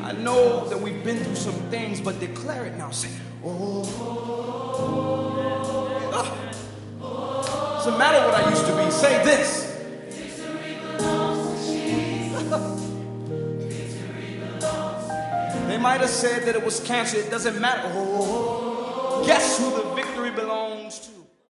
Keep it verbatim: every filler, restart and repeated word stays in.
I know that we've been through some things, but declare it now. Say, oh. Doesn't matter what I used to be. Say this. They might have said that it was cancer. It doesn't matter. Oh. Guess who the victory belongs to?